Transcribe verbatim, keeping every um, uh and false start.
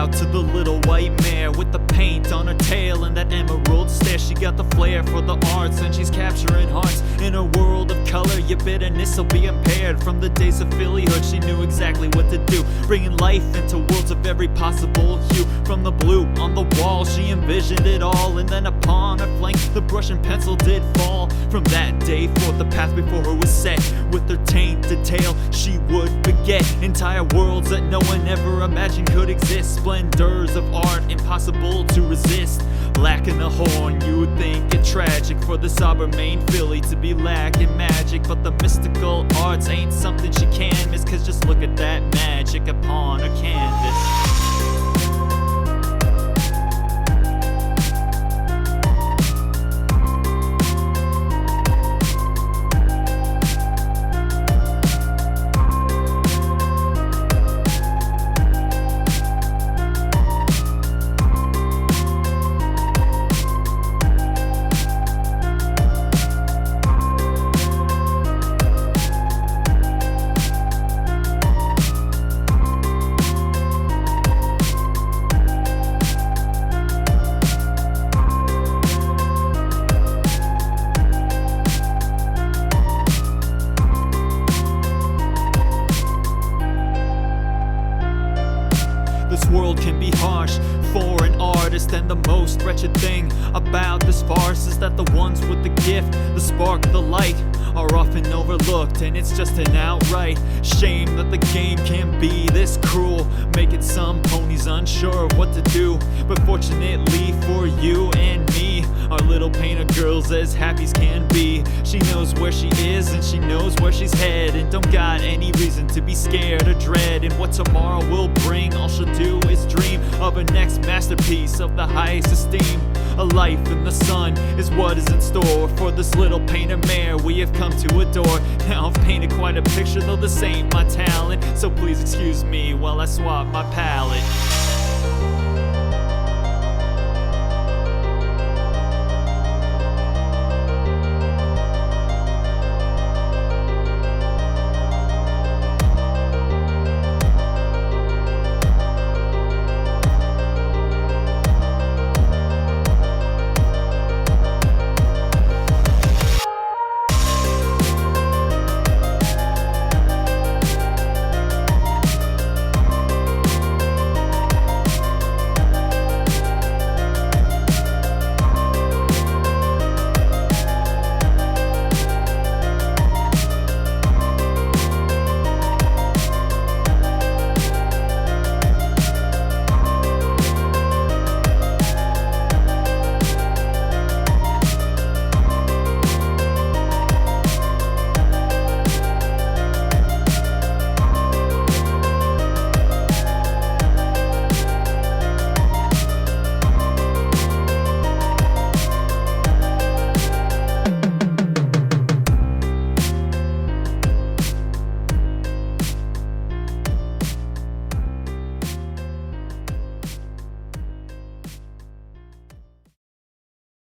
out to the little white mare with the paint on her tail and that emerald stare. She got the flair for the arts and she's capturing hearts in a world of color. Your bitterness will be impaired. From the days of fillyhood, she knew exactly what to do, bringing life into worlds of every possible hue. From the blue on the wall, she envisioned it all, and then upon her flank the brush and pencil did fall. From that day forth, the path before her was set. With her tainted tale, she would forget entire worlds that no one ever imagined could exist. Splendors of art impossible to resist. Lacking a horn, you would think it tragic for the sober main filly to be lacking magic. But the mystical arts ain't something she can miss, cause just look at that magic upon her canvas. This world can be harsh for an artist, and the most wretched thing about this farce is that the ones with the gift, the spark, the light, are often overlooked. And it's just an outright shame that the game can be this cruel, making some ponies unsure of what to do. But fortunately for you and me, our little painter girl's as happy as can be. She knows where she is and she knows where she's headed, don't got any reason to be scared or dread. And what tomorrow will bring, all she'll do is dream of her next masterpiece of the highest esteem. A life in the sun is what is in store for this little painter mare we have come to adore. Now I've painted quite a picture, though this ain't my talent, so please excuse me while I swap my palette.